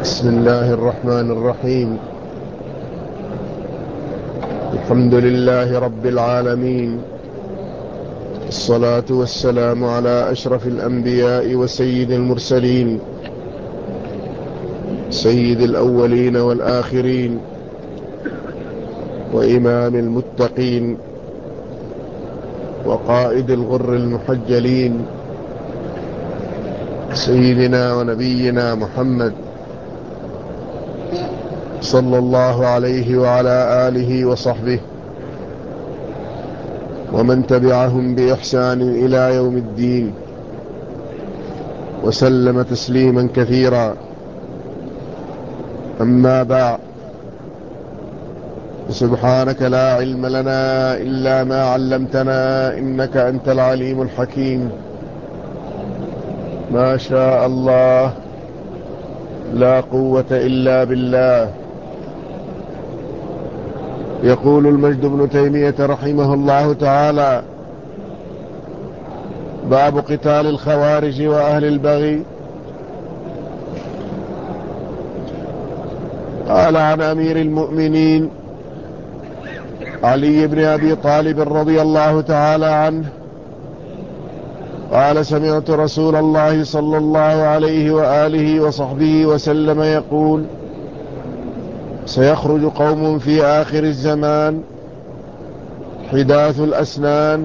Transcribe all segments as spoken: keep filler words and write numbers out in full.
بسم الله الرحمن الرحيم. الحمد لله رب العالمين، الصلاة والسلام على أشرف الأنبياء وسيد المرسلين، سيد الأولين والآخرين، وإمام المتقين، وقائد الغر المحجلين، سيدنا ونبينا محمد صلى الله عليه وعلى آله وصحبه ومن تبعهم بإحسان إلى يوم الدين، وسلم تسليما كثيرا. أما بعد، سبحانك لا علم لنا إلا ما علمتنا إنك أنت العليم الحكيم. ما شاء الله، لا قوة إلا بالله. يقول المجد بن تيمية رحمه الله تعالى: باب قتال الخوارج وأهل البغي. قال عن أمير المؤمنين علي بن أبي طالب رضي الله تعالى عنه قال: سمعت رسول الله صلى الله عليه وآله وصحبه وسلم يقول: سيخرج قوم في آخر الزمان حداث الأسنان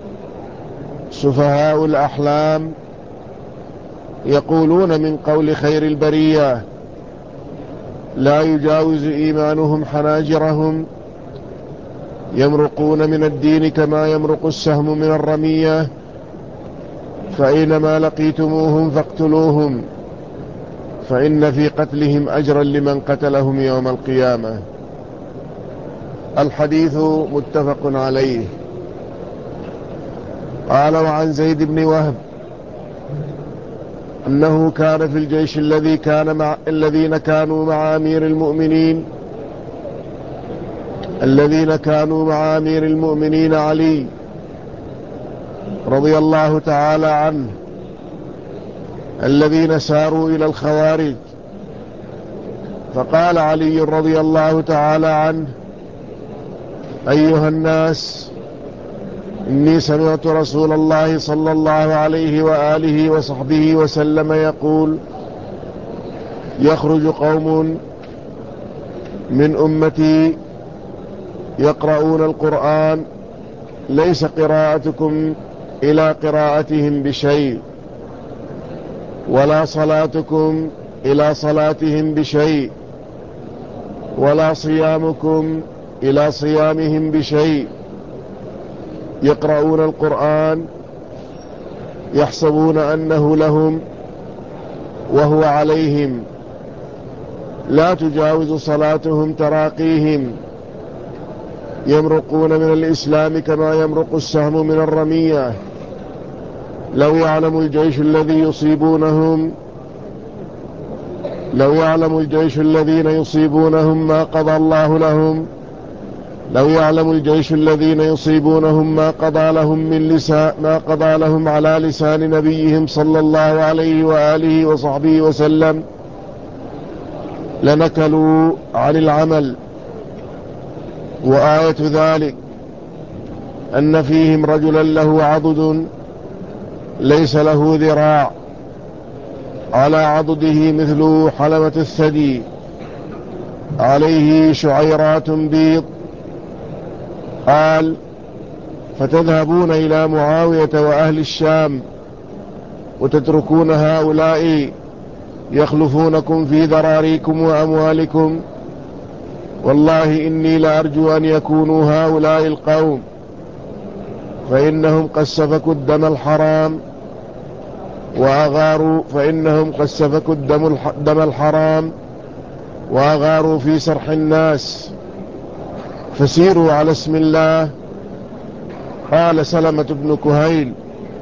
سفهاء الأحلام، يقولون من قول خير البرية لا يجاوز إيمانهم حناجرهم، يمرقون من الدين كما يمرق السهم من الرمية، فأينما لقيتموهم فاقتلوهم، فإن في قتلهم أجرا لمن قتلهم يوم القيامة. الحديث متفق عليه. قال: وعن زيد بن وهب أنه كان في الجيش الذي كان مع الذين كانوا مع أمير المؤمنين الذين كانوا مع أمير المؤمنين علي رضي الله تعالى عنه، الذين ساروا إلى الخوارج. فقال علي رضي الله تعالى عنه: أيها الناس، إني سمعت رسول الله صلى الله عليه وآله وصحبه وسلم يقول: يخرج قوم من أمتي يقرؤون القرآن ليس قراءتكم إلى قراءتهم بشيء، ولا صلاتكم إلى صلاتهم بشيء، ولا صيامكم إلى صيامهم بشيء، يقرؤون القرآن يحسبون أنه لهم وهو عليهم، لا تجاوز صلاتهم تراقيهم، يمرقون من الإسلام كما يمرق السهم من الرمية. لو يعلم الجيش الذي يصيبونهم لو يعلم الجيش الذين يصيبونهم ما قضى الله لهم لو يعلم الجيش الذين يصيبونهم ما قضى لهم من لسان ما قضى لهم على لسان نبيهم صلى الله عليه وآله وصحبه وسلم لنكلوا عن العمل. وآية ذلك أن فيهم رجلا له عضد ليس له ذراع، على عضده مثل حلمة الثدي، عليه شعيرات بيض. قال: فتذهبون إلى معاوية وأهل الشام وتتركون هؤلاء يخلفونكم في ذراريكم وأموالكم، والله إني لأرجو أن يكونوا هؤلاء القوم، فإنهم قد سفكوا الدم الحرام وأغاروا فإنهم قد سفكوا الدم, الدم الحرام وأغاروا في سرح الناس، فسيروا على اسم الله. قال سلمة بن كهيل: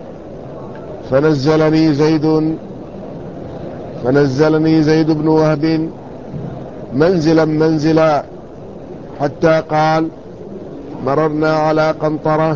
فنزلني زيد فنزلني زيد بن وهب منزلا منزلا، حتى قال: مررنا على قنطرة،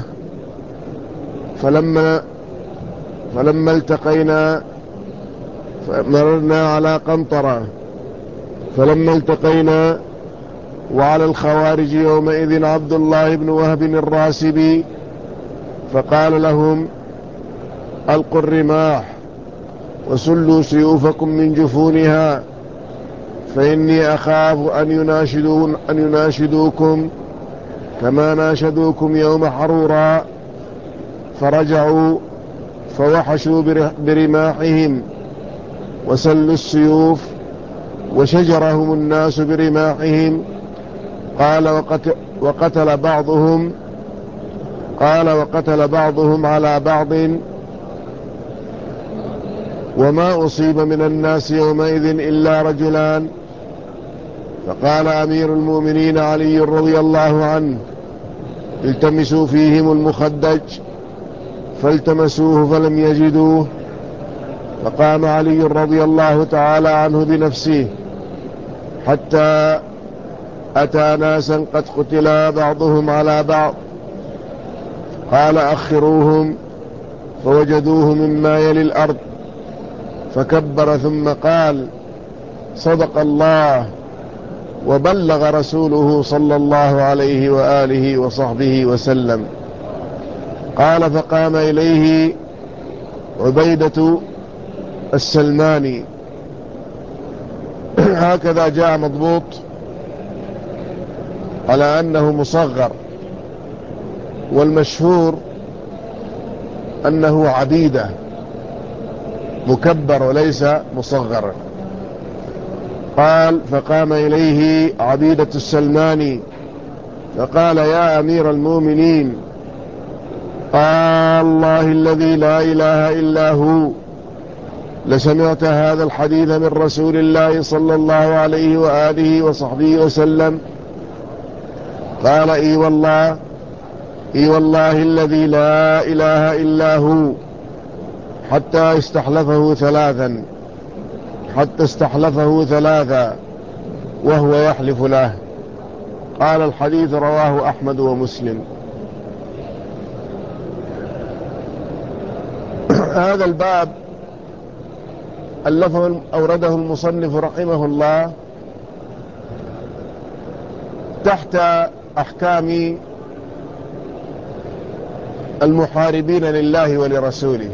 فلما فلما التقينا مررنا على قنطرة فلما التقينا وعلى الخوارج يومئذ عبد الله بن وهب الراسبي، فقال لهم: ألقوا الرماح وسلوا سيوفكم من جفونها، فإني أخاف أن يناشدون أن يناشدوكم كما ناشدوكم يوم حرورا. فرجعوا فوحشوا برماحهم وسلوا السيوف وشجرهم الناس برماحهم. قال وقتل, وقتل بعضهم قال وقتل بعضهم على بعض، وما أصيب من الناس يومئذ إلا رجلان. فقال أمير المؤمنين علي رضي الله عنه: التمسوا فيهم المخدج، فالتمسوه فلم يجدوه. فقام علي رضي الله تعالى عنه بنفسه حتى أتى ناسا قد قتلا بعضهم على بعض، قال: أخروهم، فوجدوه مما يلي الأرض، فكبر ثم قال: صدق الله وبلغ رسوله صلى الله عليه وآله وصحبه وسلم. قال: فقام إليه عبيدة السلماني. هكذا جاء مضبوط على أنه مصغر، والمشهور أنه عبيدة مكبر وليس مصغر. قال: فقام إليه عبيدة السلماني فقال: يا أمير المؤمنين، قال الله الذي لا إله إلا هو، لسمعت هذا الحديث من رسول الله صلى الله عليه وآله وصحبه وسلم؟ قال: إي والله إي والله الذي لا إله إلا هو، حتى استحلفه ثلاثا حتى استحلفه ثلاثا وهو يحلف له. قال: الحديث رواه أحمد ومسلم. هذا الباب ألفه أورده المصنف رحمه الله تحت أحكام المحاربين لله ولرسوله،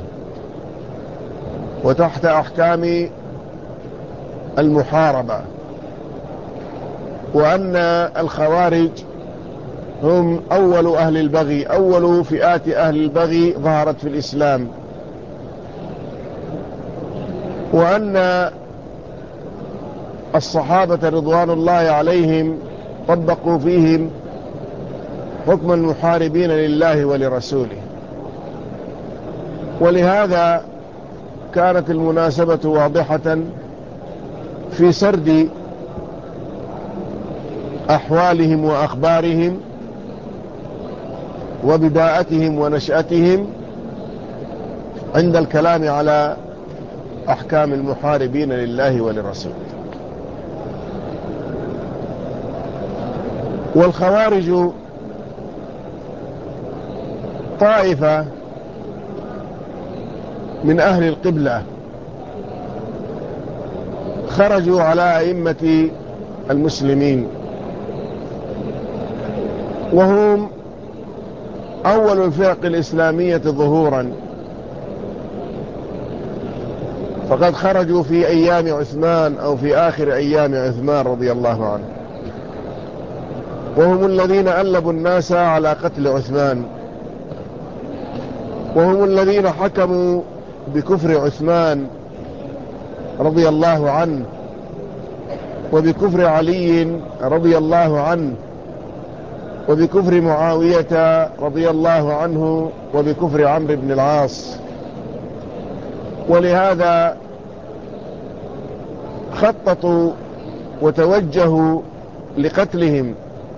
وتحت أحكام المحاربة، وأن الخوارج هم أول أهل البغي، أول فئات أهل البغي ظهرت في الإسلام، وأن الصحابة رضوان الله عليهم طبقوا فيهم حكم المحاربين لله ولرسوله. ولهذا كانت المناسبة واضحة في سرد أحوالهم وأخبارهم وبداءتهم ونشأتهم عند الكلام على أحكام المحاربين لله ولرسوله. والخوارج طائفة من أهل القبلة خرجوا على أئمة المسلمين، وهم أول الفرق الإسلامية ظهورا، فقد خرجوا في أيام عثمان أو في آخر أيام عثمان رضي الله عنه، وهم الذين ألبوا الناس على قتل عثمان، وهم الذين حكموا بكفر عثمان رضي الله عنه وبكفر علي رضي الله عنه وبكفر معاوية رضي الله عنه وبكفر عمرو بن العاص. ولهذا خططوا وتوجهوا لقتلهم،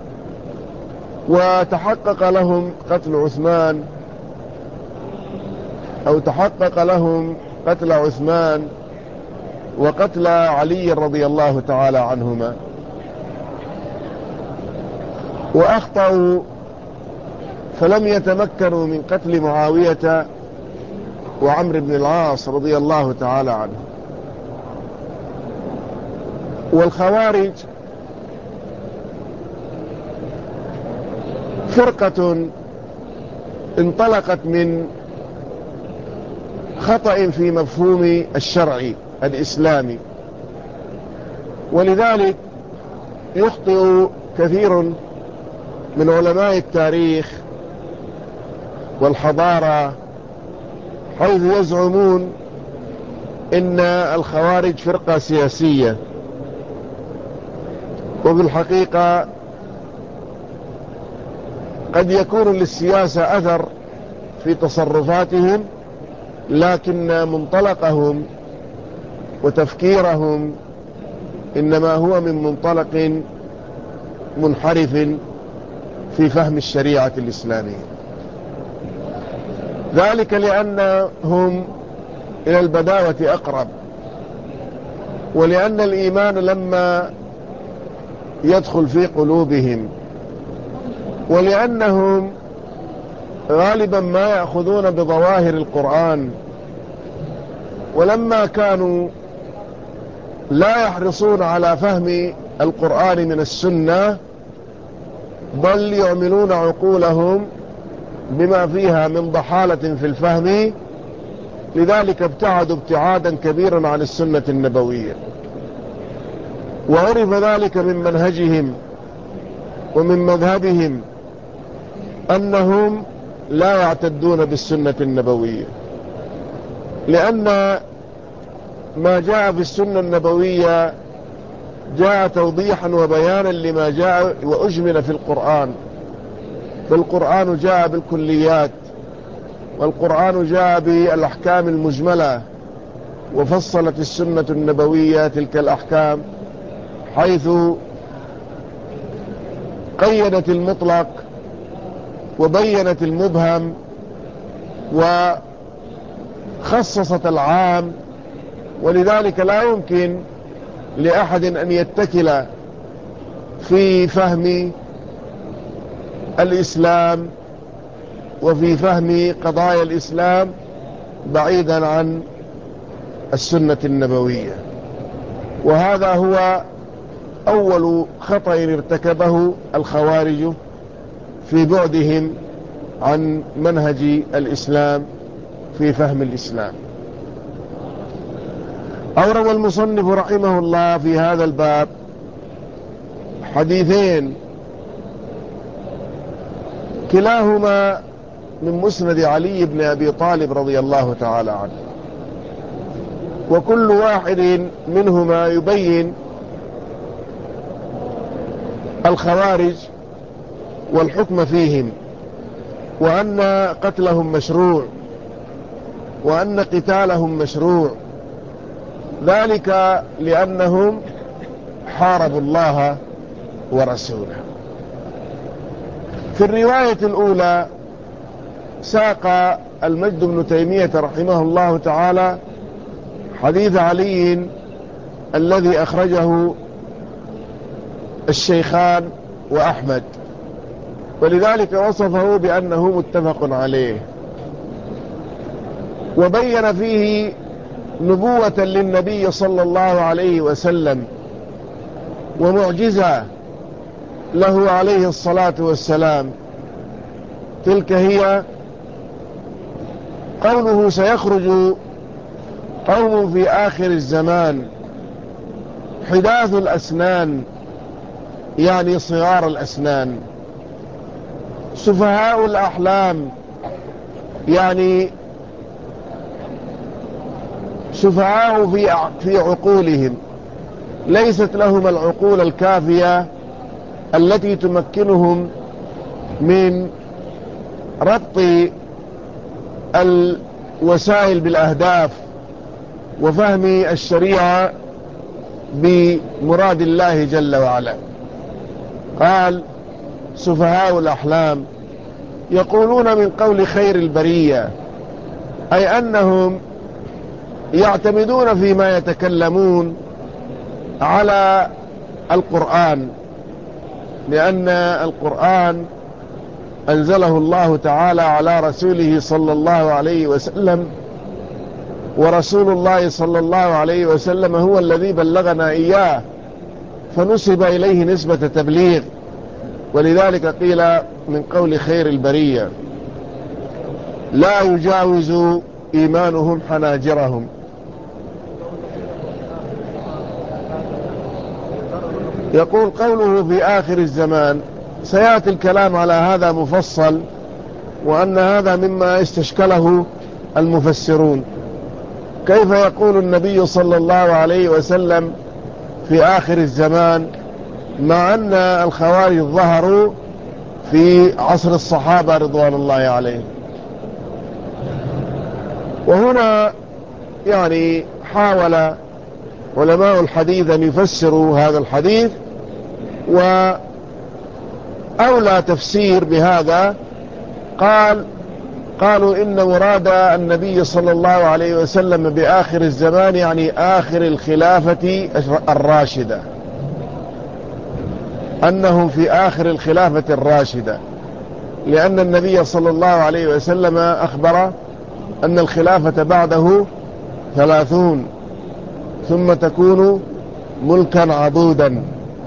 وتحقق لهم قتل عثمان أو تحقق لهم قتل عثمان وقتل علي رضي الله تعالى عنهما، وأخطأوا فلم يتمكنوا من قتل معاوية وعمرو بن العاص رضي الله تعالى عنه. والخوارج فرقة انطلقت من خطأ في مفهوم الشرع الإسلامي، ولذلك يخطئ كثير من علماء التاريخ والحضارة حيث يزعمون إن الخوارج فرقة سياسية، وبالحقيقة قد يكون للسياسة أثر في تصرفاتهم، لكن منطلقهم وتفكيرهم إنما هو من منطلق منحرف في فهم الشريعة الإسلامية، ذلك لأنهم إلى البداوة أقرب، ولأن الإيمان لما يدخل في قلوبهم، ولأنهم غالبا ما يأخذون بظواهر القرآن، ولما كانوا لا يحرصون على فهم القرآن من السنة، بل يعملون عقولهم بما فيها من ضحالة في الفهم، لذلك ابتعدوا ابتعادا كبيرا عن السنة النبوية، وعرف ذلك من منهجهم ومن مذهبهم أنهم لا يعتدون بالسنة النبوية، لأن ما جاء في السنة النبوية جاء توضيحا وبيانا لما جاء وأجمل في القرآن، فالقرآن جاء بالكليات، والقرآن جاء بالأحكام المجملة، وفصلت السنة النبوية تلك الأحكام حيث قيدت المطلق وبينت المبهم وخصصت العام، ولذلك لا يمكن لأحد أن يتكل في فهم الإسلام وفي فهم قضايا الإسلام بعيدا عن السنة النبوية، وهذا هو أول خطأ ارتكبه الخوارج في بعدهم عن منهج الإسلام في فهم الإسلام. أورد المصنف رحمه الله في هذا الباب حديثين كلاهما من مسند علي بن أبي طالب رضي الله تعالى عنه، وكل واحد منهما يبين الخوارج والحكم فيهم، وأن قتلهم مشروع، وأن قتالهم مشروع، ذلك لأنهم حاربوا الله ورسوله. في الرواية الأولى ساق المجد بن تيمية رحمه الله تعالى حديث علي الذي أخرجه الشيخان وأحمد، ولذلك وصفه بأنه متفق عليه، وبين فيه نبوة للنبي صلى الله عليه وسلم ومعجزة له عليه الصلاة والسلام، تلك هي قوله سيخرج قوم في آخر الزمان حداث الأسنان، يعني صغار الأسنان، سفهاء الأحلام، يعني سفهاء في في عقولهم، ليست لهم العقول الكافية التي تمكنهم من ربط الوسائل بالأهداف وفهم الشريعة بمراد الله جل وعلا. قال سفهاء الأحلام يقولون من قول خير البرية، أي أنهم يعتمدون فيما يتكلمون على القرآن، لأن القرآن أنزله الله تعالى على رسوله صلى الله عليه وسلم، ورسول الله صلى الله عليه وسلم هو الذي بلغنا إياه، فنسب إليه نسبة تبليغ، ولذلك قيل من قول خير البرية: لا يجاوز إيمانهم حناجرهم. يقول قوله في آخر الزمان، سيأتي الكلام على هذا مفصل، وأن هذا مما استشكله المفسرون. كيف يقول النبي صلى الله عليه وسلم في آخر الزمان مع أن الخوارج ظهروا في عصر الصحابة رضوان الله عليهم؟ وهنا يعني حاول علماء الحديث أن يفسروا هذا الحديث، وأولى تفسير بهذا قال قالوا إن مراد النبي صلى الله عليه وسلم بآخر الزمان يعني آخر الخلافة الراشدة، أنهم في آخر الخلافة الراشدة، لأن النبي صلى الله عليه وسلم أخبر أن الخلافة بعده ثلاثون ثم تكون ملكا عضودا.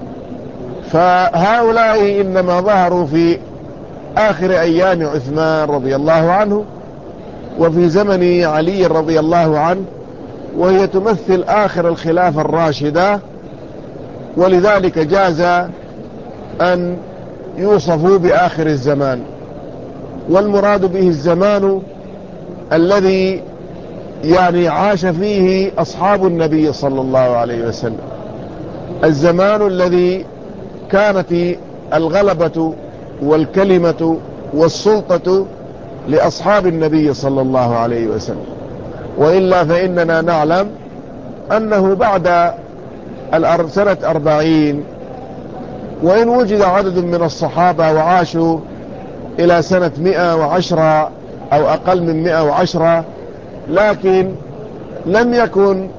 فهؤلاء إنما ظهروا في آخر أيام عثمان رضي الله عنه وفي زمن علي رضي الله عنه، وهي تمثل آخر الخلافة الراشدة، ولذلك جاز أن يوصفوا بآخر الزمان. والمراد به الزمان الذي يعني عاش فيه أصحاب النبي صلى الله عليه وسلم، الزمان الذي كانت الغلبة والكلمة والسلطة لأصحاب النبي صلى الله عليه وسلم. وإلا فإننا نعلم أنه بعد سنة أربعين، وإن وجد عدد من الصحابة وعاشوا إلى سنة مئة وعشرة أو أقل من مئة وعشرة، لكن لم يكن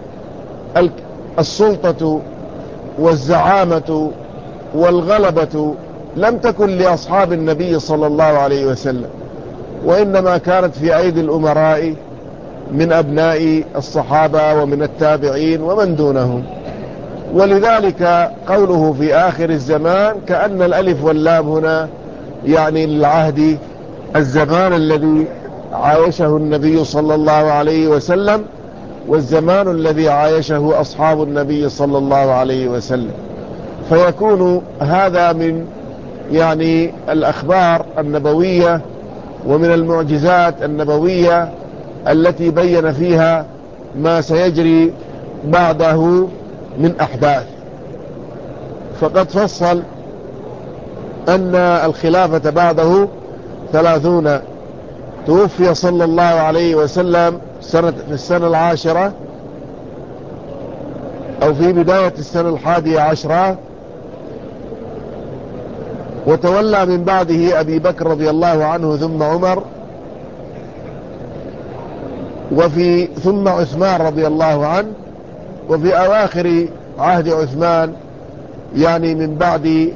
السلطة والزعامة والغلبة لم تكن لأصحاب النبي صلى الله عليه وسلم، وإنما كانت في أيدي الأمراء من أبناء الصحابة ومن التابعين ومن دونهم. ولذلك قوله في آخر الزمان كأن الألف واللام هنا يعني للعهد، الزمان الذي عايشه النبي صلى الله عليه وسلم والزمان الذي عايشه أصحاب النبي صلى الله عليه وسلم. فيكون هذا من يعني الأخبار النبوية ومن المعجزات النبوية التي بين فيها ما سيجري بعده من أحداث. فقد فصل أن الخلافة بعده ثلاثون، توفي صلى الله عليه وسلم سنة في السنة العاشرة أو في بداية السنة الحادية عشرة، وتولى من بعده أبي بكر رضي الله عنه ثم عمر وفي ثم عثمان رضي الله عنه. وفي أواخر عهد عثمان يعني من بعد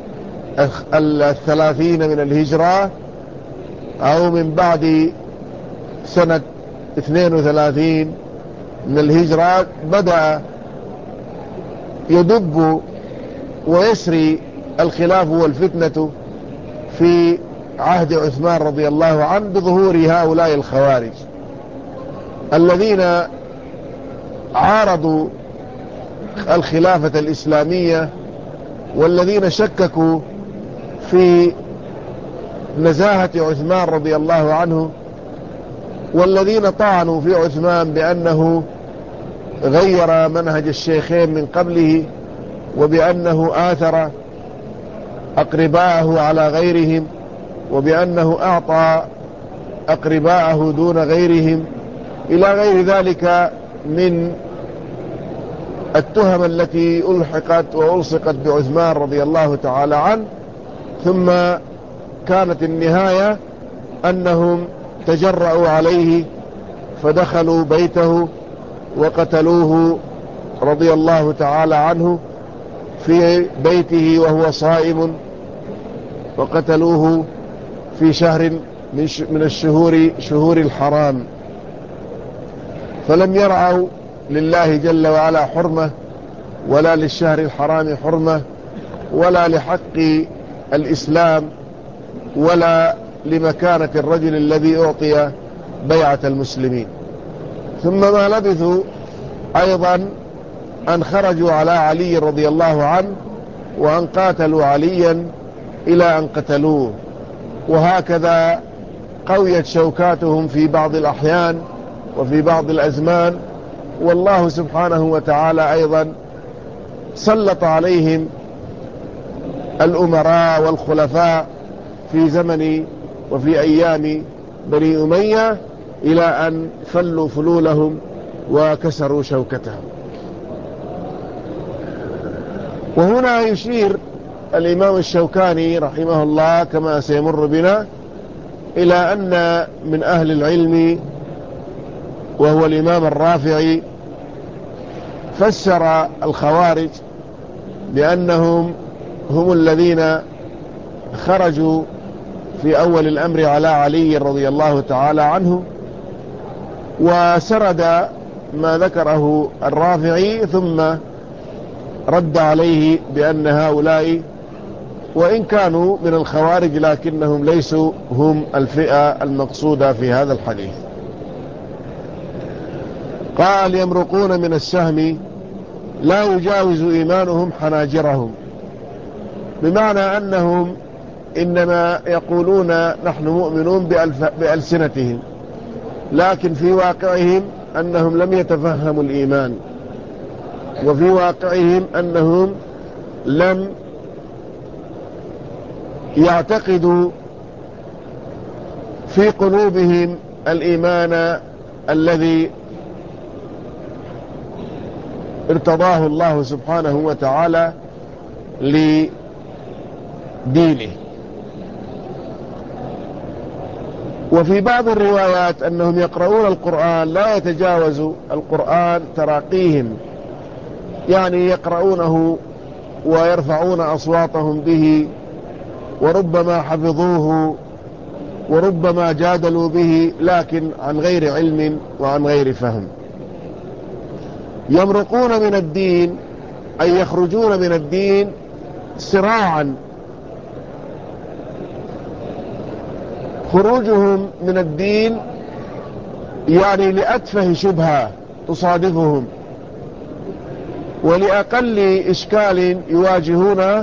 الثلاثين من الهجرة أو من بعد سنة اثنين وثلاثين من الهجرة بدأ يدب ويسري الخلاف والفتنة في عهد عثمان رضي الله عنه بظهور هؤلاء الخوارج الذين عارضوا الخلافة الإسلامية، والذين شككوا في نزاهة عثمان رضي الله عنه، والذين طعنوا في عثمان بأنه غير منهج الشيخين من قبله، وبأنه آثر أقرباءه على غيرهم، وبأنه أعطى أقرباءه دون غيرهم، إلى غير ذلك من التهم التي ألحقت وألصقت بعثمان رضي الله تعالى عنه. ثم كانت النهاية أنهم تجرأوا عليه فدخلوا بيته وقتلوه رضي الله تعالى عنه في بيته وهو صائم، وقتلوه في شهر من الشهور شهور الحرام، فلم يرعوا لله جل وعلا حرمة ولا للشهر الحرام حرمة، ولا لحق الإسلام، ولا لمكانة الرجل الذي أعطي بيعة المسلمين. ثم ما لبثوا أيضا أن خرجوا على علي رضي الله عنه، وأن قاتلوا عليا إلى أن قتلوه، وهكذا قويت شوكاتهم في بعض الأحيان وفي بعض الأزمان. والله سبحانه وتعالى أيضا سلط عليهم الأمراء والخلفاء في زمن وفي أيام بني أمية إلى أن فلوا فلولهم وكسروا شوكتهم. وهنا يشير الإمام الشوكاني رحمه الله كما سيمر بنا إلى أن من أهل العلم وهو الإمام الرافعي فسر الخوارج بأنهم هم الذين خرجوا في أول الأمر على علي رضي الله تعالى عنه، وسرد ما ذكره الرافعي ثم رد عليه بأن هؤلاء وإن كانوا من الخوارج لكنهم ليسوا هم الفئة المقصودة في هذا الحديث. قال: يمرقون من السهم لا يجاوز إيمانهم حناجرهم، بمعنى أنهم إنما يقولون نحن مؤمنون بألسنتهم، لكن في واقعهم أنهم لم يتفهموا الإيمان، وفي واقعهم أنهم لم يعتقدوا في قلوبهم الإيمان الذي ارتضاه الله سبحانه وتعالى لدينه. وفي بعض الروايات أنهم يقرؤون القرآن لا يتجاوز القرآن تراقيهم، يعني يقرؤونه ويرفعون أصواتهم به، وربما حفظوه وربما جادلوا به، لكن عن غير علم وعن غير فهم. يمرقون من الدين أي يخرجون من الدين سراعا. خروجهم من الدين يعني لأتفه شبهة تصادفهم، ولأقل إشكال يواجهونه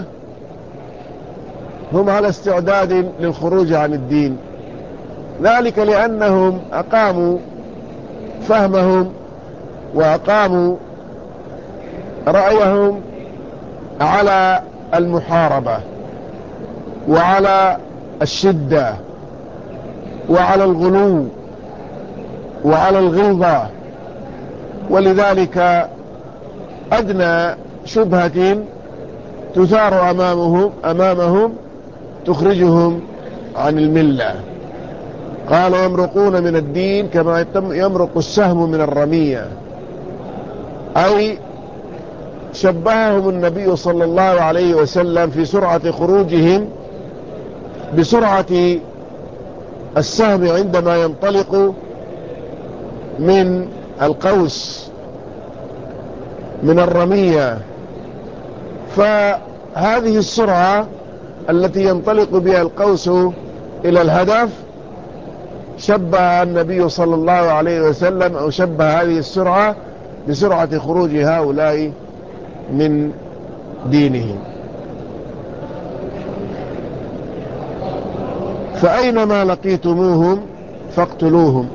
هم على استعداد للخروج عن الدين، ذلك لأنهم أقاموا فهمهم وأقاموا رأيهم على المحاربة وعلى الشدة وعلى الغلو وعلى الغلظة، ولذلك أدنى شبهة تثار أمامهم, أمامهم تخرجهم عن الملة. قال: يمرقون من الدين كما يمرق السهم من الرمية، أي شبههم النبي صلى الله عليه وسلم في سرعة خروجهم بسرعة السهم عندما ينطلق من القوس من الرمية. فهذه السرعة التي ينطلق بها القوس إلى الهدف شبه النبي صلى الله عليه وسلم أو شبه هذه السرعة بسرعة خروج هؤلاء من دينهم. فأينما لقيتموهم فاقتلوهم،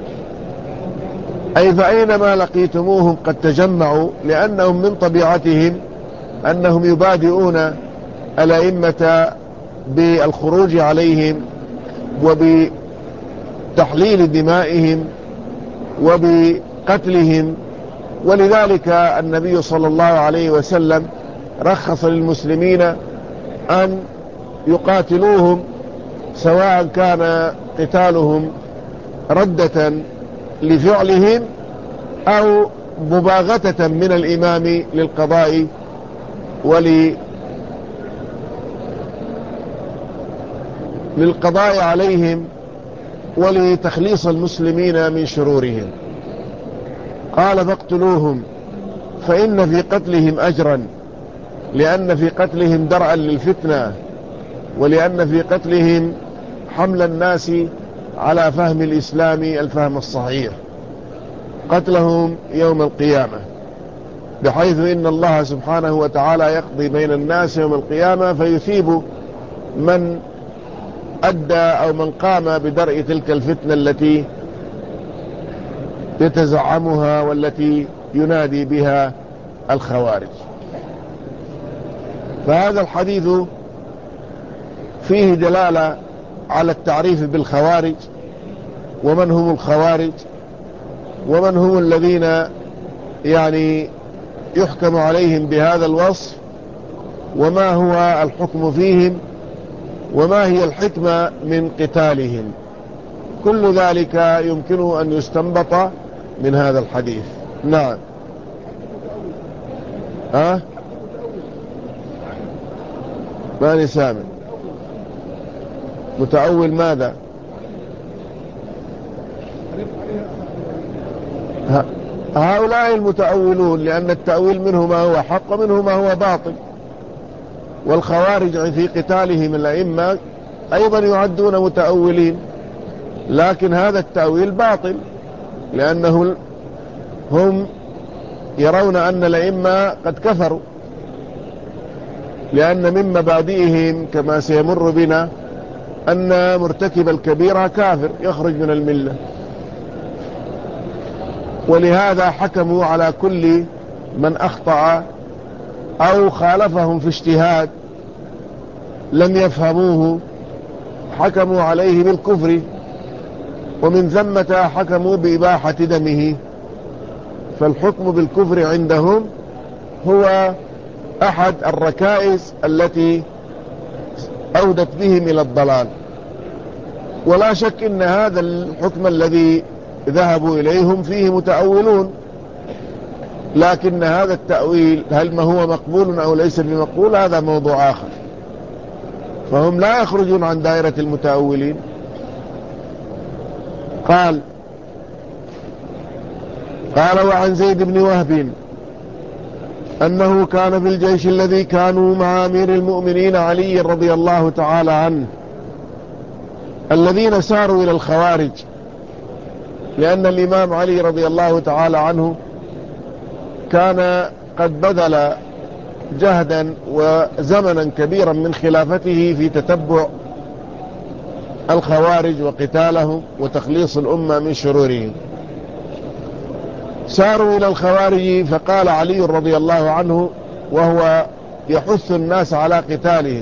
أي فأينما لقيتموهم قد تجمعوا، لأنهم من طبيعتهم أنهم يبادئون الأئمة بالخروج عليهم وبتحليل دمائهم وبقتلهم. ولذلك النبي صلى الله عليه وسلم رخص للمسلمين أن يقاتلوهم، سواء كان قتالهم ردة لفعلهم أو مباغتة من الإمام للقضاء ول للقضاء عليهم ولتخليص المسلمين من شرورهم. قال: فاقتلوهم فإن في قتلهم أجرا، لأن في قتلهم درءا للفتنة، ولأن في قتلهم حمل الناس على فهم الإسلام الفهم الصحيح، قتلهم يوم القيامة، بحيث إن الله سبحانه وتعالى يقضي بين الناس يوم القيامة فيثيب من أدى أو من قام بدرء تلك الفتنة التي يتزعمها والتي ينادي بها الخوارج. فهذا الحديث فيه دلالة على التعريف بالخوارج، ومن هم الخوارج، ومن هم الذين يعني يحكم عليهم بهذا الوصف، وما هو الحكم فيهم، وما هي الحكمة من قتالهم. كل ذلك يمكن أن يستنبط من هذا الحديث. نعم. ها ماني سامع. متأول ماذا؟ هؤلاء المتأولون، لأن التأويل منه ما هو حق ومنه ما هو باطل، والخوارج في قتالهم الأئمة أيضا يعدون متأولين، لكن هذا التأويل باطل، لأنه هم يرون أن الأئمة قد كفروا، لأن من مبادئهم كما سيمر بنا أن مرتكب الكبيرة كافر يخرج من الملة، ولهذا حكموا على كل من أخطأ أو خالفهم في اجتهاد لم يفهموه، حكموا عليه بالكفر، ومن ثمة حكموا بإباحة دمه. فالحكم بالكفر عندهم هو أحد الركائز التي أودت بهم إلى الضلال. ولا شك أن هذا الحكم الذي ذهبوا إليهم فيه متأولون، لكن هذا التأويل هل ما هو مقبول أو ليس بمقبول هذا موضوع آخر، فهم لا يخرجون عن دائرة المتأولين. قال قال وعن زيد بن وهب أنه كان في الجيش الذي كانوا مع أمير المؤمنين علي رضي الله تعالى عنه الذين ساروا إلى الخوارج، لأن الإمام علي رضي الله تعالى عنه كان قد بذل جهدا وزمنا كبيرا من خلافته في تتبع الخوارج وقتالهم وتخليص الأمة من شرورهم. ساروا إلى الخوارج، فقال علي رضي الله عنه وهو يحث الناس على قتالهم،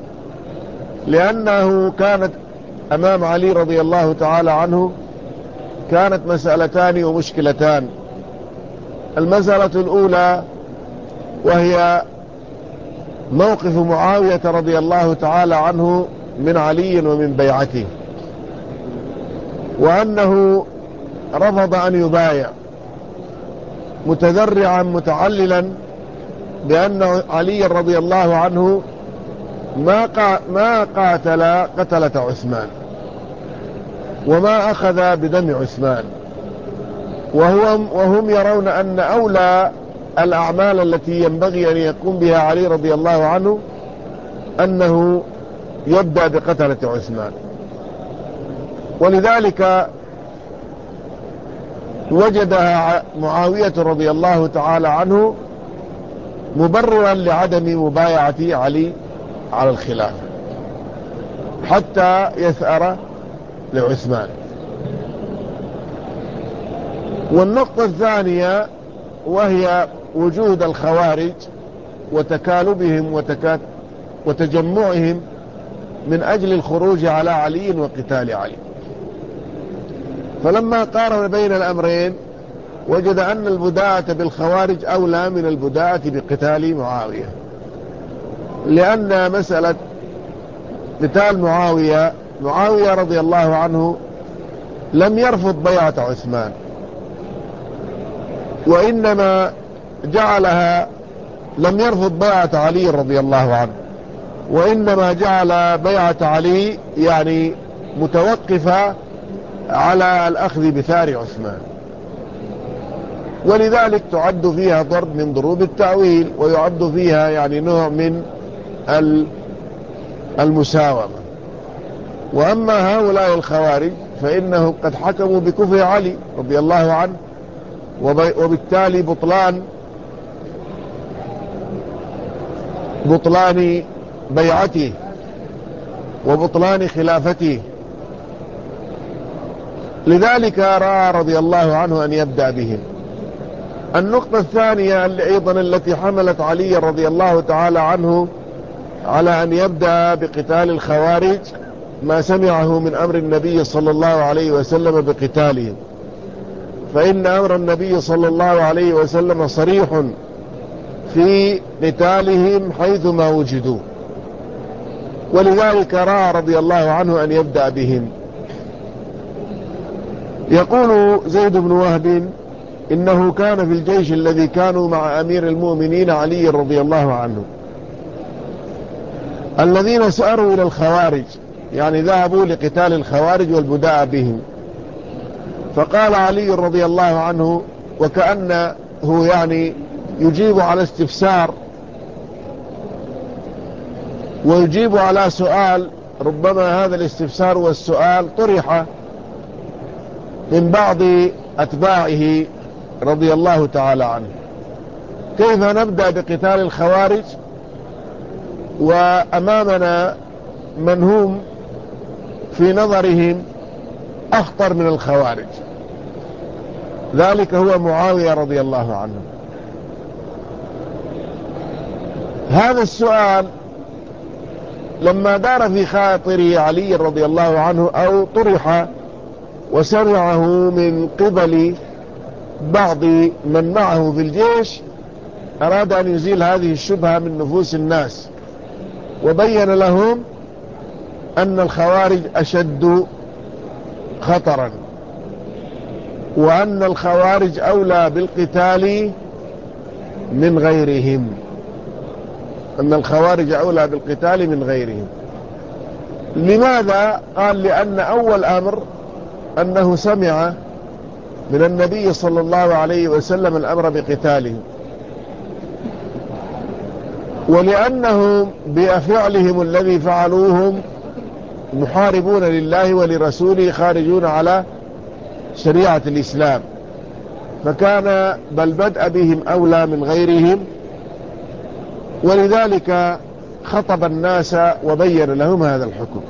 لأنه كانت أمام علي رضي الله تعالى عنه كانت مسألتان ومشكلتان. المسألة الأولى وهي موقف معاوية رضي الله تعالى عنه من علي ومن بيعته، وأنه رفض أن يبايع متذرعا متعللا بأن علي رضي الله عنه ما ما قاتل قتلة عثمان وما أخذ بدم عثمان، وهم, وهم يرون أن أولى الأعمال التي ينبغي أن يقوم بها علي رضي الله عنه أنه يبدأ بقتلة عثمان. ولذلك وجدها معاوية رضي الله تعالى عنه مبررا لعدم مبايعة علي على الخلافة حتى يثأر لعثمان. والنقطة الثانية وهي وجود الخوارج وتكالبهم وتكات وتجمعهم من أجل الخروج على علي وقتال علي. فلما قارن بين الأمرين وجد أن البداءة بالخوارج أولى من البداءة بقتال معاوية، لأن مسألة قتال معاوية معاوية رضي الله عنه لم يرفض بيعة عثمان، وإنما جعلها لم يرفض بيعة علي رضي الله عنه، وإنما جعل بيعة علي يعني متوقفة على الأخذ بثار عثمان. ولذلك تعد فيها ضرب من ضروب التأويل، ويعد فيها يعني نوع من المساومة. وأما هؤلاء الخوارج فإنهم قد حكموا بكفر علي رضي الله عنه، وبالتالي بطلان بطلان بيعته وبطلان خلافته. لذلك رأى رضي الله عنه أن يبدأ بهم. النقطة الثانية أيضا التي حملت علي رضي الله تعالى عنه على أن يبدأ بقتال الخوارج ما سمعه من أمر النبي صلى الله عليه وسلم بقتالهم، فإن أمر النبي صلى الله عليه وسلم صريح في قتالهم حيثما وجدوا، ولذلك رأى رضي الله عنه أن يبدأ بهم. يقول زيد بن وهب إنه كان في الجيش الذي كانوا مع أمير المؤمنين علي رضي الله عنه، الذين ساروا إلى الخوارج، يعني ذهبوا لقتال الخوارج والبداء بهم. فقال علي رضي الله عنه، وكأنه يعني يجيب على استفسار ويجيب على سؤال، ربما هذا الاستفسار والسؤال طرح من بعض أتباعه رضي الله تعالى عنه: كيف نبدأ بقتال الخوارج وأمامنا من هم في نظرهم أخطر من الخوارج؟ ذلك هو معاوية رضي الله عنه. هذا السؤال لما دار في خاطر علي رضي الله عنه أو طرح وسمعه من قبل بعض من معه في الجيش، أراد أن يزيل هذه الشبهة من نفوس الناس، وبين لهم أن الخوارج أشد خطرا، وأن الخوارج أولى بالقتال من غيرهم أن الخوارج أولى بالقتال من غيرهم. لماذا؟ قال: لأن أول أمر أنه سمع من النبي صلى الله عليه وسلم الأمر بقتالهم، ولأنهم بفعلهم الذي فعلوهم محاربون لله ولرسوله، خارجون على شريعة الإسلام، فكان بل بدأ بهم أولى من غيرهم. ولذلك خطب الناس وبين لهم هذا الحكم.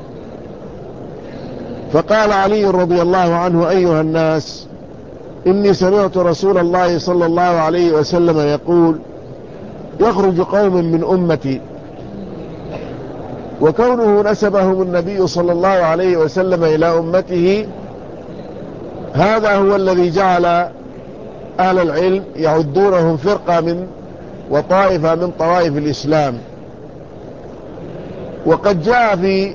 فقال علي رضي الله عنه: أيها الناس، إني سمعت رسول الله صلى الله عليه وسلم يقول: يخرج قوم من أمتي. وكونه نسبهم النبي صلى الله عليه وسلم إلى أمته، هذا هو الذي جعل أهل العلم يعدونهم فرقة من وطائفة من طوائف الإسلام. وقد جاء في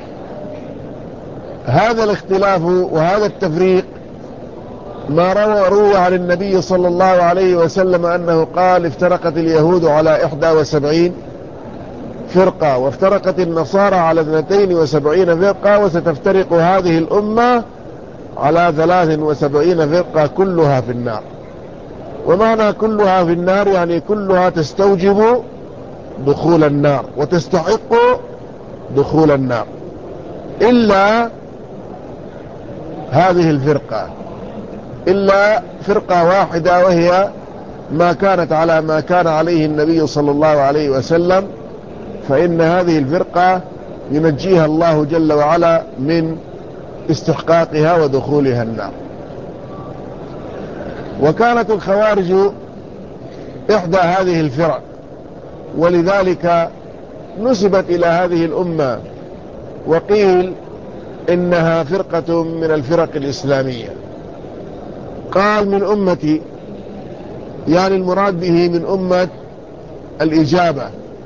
هذا الاختلاف وهذا التفريق ما روى روى عن النبي صلى الله عليه وسلم أنه قال: افترقت اليهود على إحدى وسبعين فرقة، وافترقت النصارى على اثنتين وسبعين فرقة، وستفترق هذه الأمة على ثلاث وسبعين فرقة كلها في النار. ومعنى كلها في النار يعني كلها تستوجب دخول النار وتستحق دخول النار، إلا هذه الفرقة، إلا فرقة واحدة، وهي ما كانت على ما كان عليه النبي صلى الله عليه وسلم، فإن هذه الفرقة ينجيها الله جل وعلا من استحقاقها ودخولها النار. وكانت الخوارج إحدى هذه الفرق، ولذلك نسبت إلى هذه الأمة، وقيل إنها فرقة من الفرق الإسلامية. قال: من أمتي، يعني المراد به من أمة الإجابة،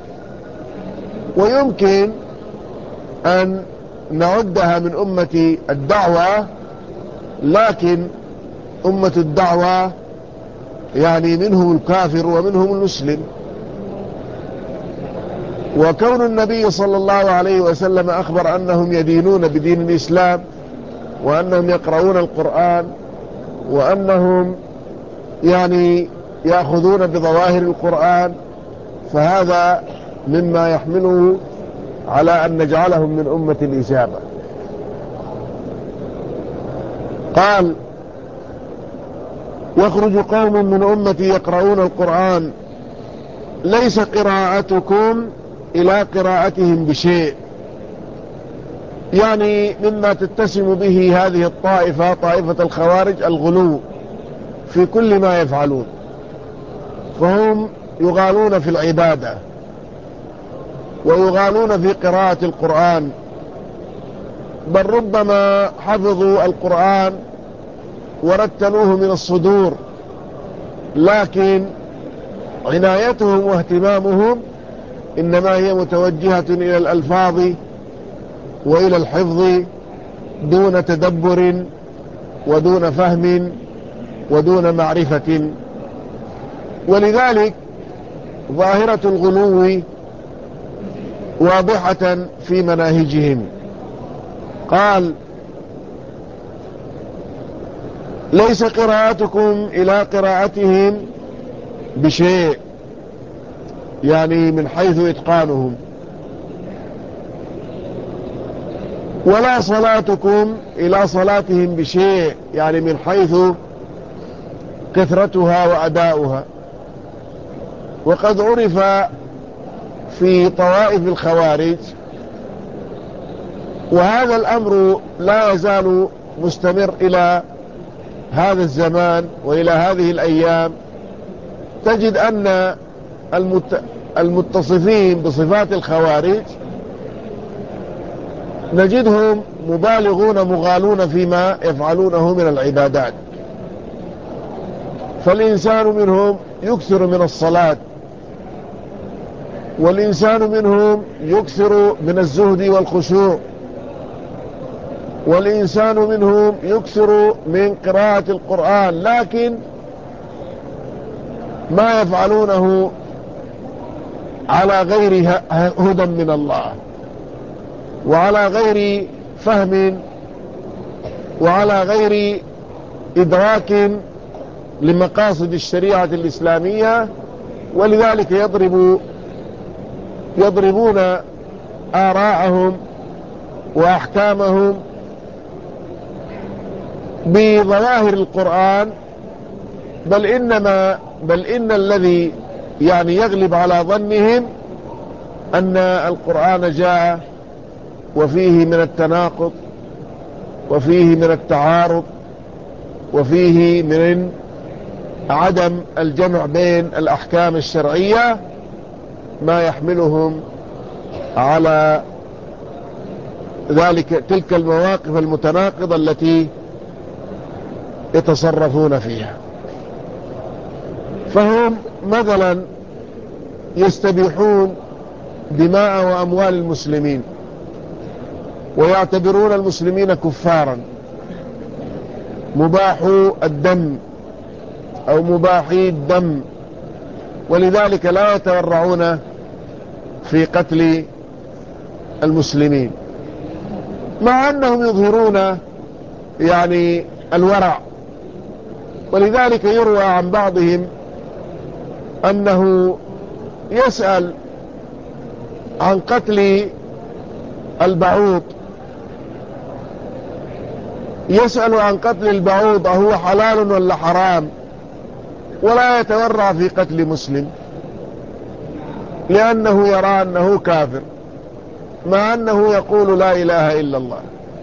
ويمكن أن نعدها من أمة الدعوة، لكن أمة الدعوة يعني منهم الكافر ومنهم المسلم. وكون النبي صلى الله عليه وسلم أخبر أنهم يدينون بدين الإسلام، وأنهم يقرؤون القرآن، وأنهم يعني يأخذون بظواهر القرآن، فهذا مما يحمله على أن نجعلهم من أمة الإجابة. قال: يخرج قوم من أمتي يقرؤون القرآن ليس قراءتكم إلى قراءتهم بشيء، يعني مما تتسم به هذه الطائفة، طائفة الخوارج، الغلو في كل ما يفعلون، فهم يغالون في العبادة ويغالون في قراءة القرآن، بل ربما حفظوا القرآن ورتلوه من الصدور، لكن عنايتهم واهتمامهم إنما هي متوجهة إلى الألفاظ وإلى الحفظ دون تدبر ودون فهم ودون معرفة. ولذلك ظاهرة الغلو واضحة في مناهجهم. قال: ليس قراءتكم إلى قراءتهم بشيء، يعني من حيث إتقانهم، ولا صلاتكم إلى صلاتهم بشيء، يعني من حيث كثرتها وأداؤها. وقد عرف في طوائف الخوارج، وهذا الأمر لا يزال مستمر إلى هذا الزمان وإلى هذه الأيام، تجد أن المتصفين بصفات الخوارج نجدهم مبالغون مغالون فيما يفعلونه من العبادات، فالإنسان منهم يكثر من الصلاة، والإنسان منهم يكثر من الزهد والخشوع، والإنسان منهم يكثر من قراءة القرآن، لكن ما يفعلونه على غير هدى من الله، وعلى غير فهم، وعلى غير إدراك لمقاصد الشريعة الإسلامية. ولذلك يضرب يضربون آراءهم وأحكامهم بظواهر القرآن، بل إنما بل إن الذي يعني يغلب على ظنهم أن القرآن جاء وفيه من التناقض، وفيه من التعارض، وفيه من عدم الجمع بين الأحكام الشرعية ما يحملهم على ذلك، تلك المواقف المتناقضة التي يتصرفون فيها. فهم مثلا يستبيحون دماء وأموال المسلمين، ويعتبرون المسلمين كفارا مباحو الدم أو مباحي الدم، ولذلك لا يتورعون في قتل المسلمين، مع أنهم يظهرون يعني الورع. ولذلك يروى عن بعضهم أنه يسأل عن قتل البعوض، يسأل عن قتل البعوض أهو حلال ولا حرام، ولا يتورع في قتل مسلم، لأنه يرى أنه كافر، مع أنه يقول لا إله إلا الله.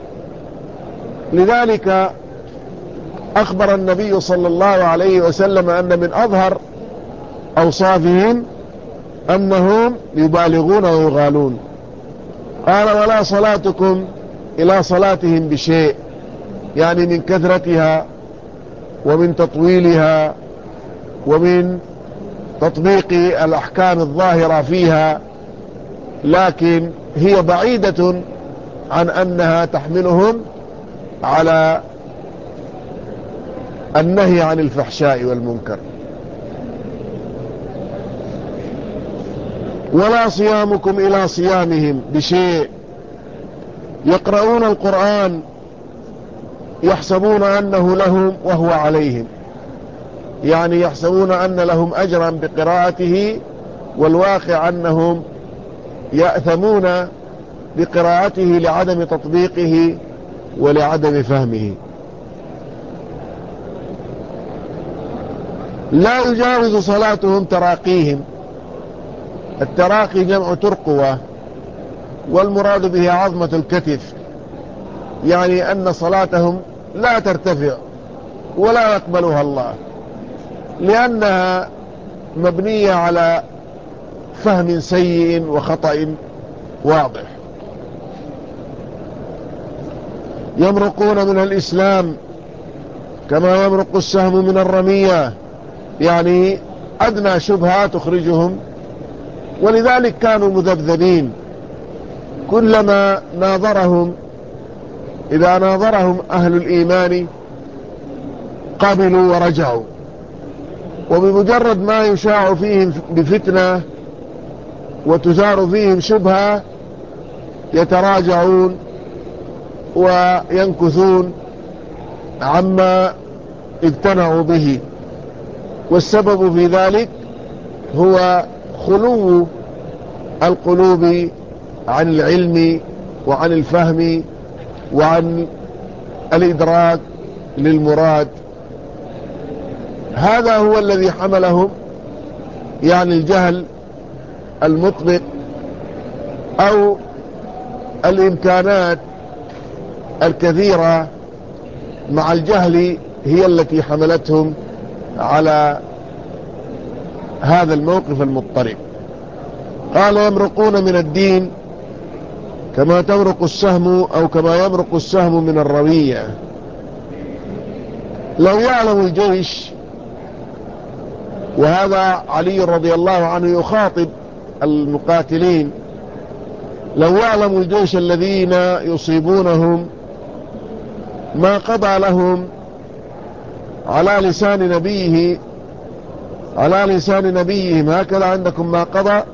لذلك أخبر النبي صلى الله عليه وسلم أن من أظهر أوصافهم أنهم يبالغون ويغالون. قال: ولا صلاتكم إلى صلاتهم بشيء، يعني من كثرتها ومن تطويلها ومن تطبيق الأحكام الظاهرة فيها، لكن هي بعيدة عن أنها تحملهم على النهي عن الفحشاء والمنكر. ولا صيامكم إلى صيامهم بشيء، يقرؤون القرآن يحسبون أنه لهم وهو عليهم، يعني يحسبون أن لهم أجرا بقراءته، والواقع أنهم يأثمون بقراءته لعدم تطبيقه ولعدم فهمه. لا يجاوز صلاتهم تراقيهم. التراقي جمع ترقوة، والمراد به عظمة الكتف، يعني أن صلاتهم لا ترتفع ولا يقبلها الله، لأنها مبنية على فهم سيء وخطأ واضح. يمرقون من الإسلام كما يمرق السهم من الرمية، يعني أدنى شبهة تخرجهم، ولذلك كانوا مذبذبين. كلما ناظرهم إذا ناظرهم أهل الإيمان قبلوا ورجعوا، وبمجرد ما يشاع فيهم بفتنة وتثار فيهم شبهة يتراجعون وينكثون عما اقتنعوا به. والسبب في ذلك هو خلو القلوب عن العلم وعن الفهم وعن الإدراك للمراد. هذا هو الذي حملهم، يعني الجهل المطبق أو الإمكانات الكثيرة مع الجهل هي التي حملتهم على هذا الموقف المضطرب. قال يمرقون من الدين كما تمرق السهم أو كما يمرق السهم من الرمية. لو يعلم الجيش، وهذا علي رضي الله عنه يخاطب المقاتلين، لو يعلم الجيش الذين يصيبونهم ما قضى لهم على لسان نبيه على لسان نبيهم. هكذا عندكم ما قضى،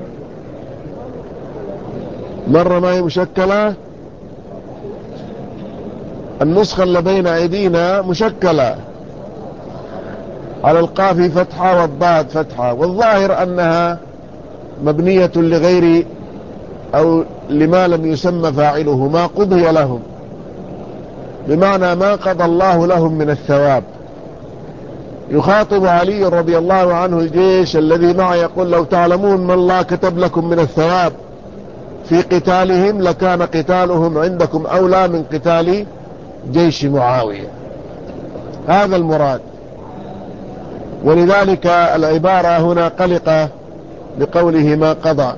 مرة ما هي مشكلة، النسخة اللي بين أيدينا مشكلة، على القاف فتحة والضاد فتحة، والظاهر أنها مبنية لغير أو لما لم يسمى فاعله. ما قضي لهم بمعنى ما قضى الله لهم من الثواب. يخاطب علي رضي الله عنه الجيش الذي معه، يقول لو تعلمون ما الله كتب لكم من الثواب في قتالهم لكان قتالهم عندكم أولى من قتال جيش معاوية. هذا المراد، ولذلك العبارة هنا قلقة بقوله ما قضى،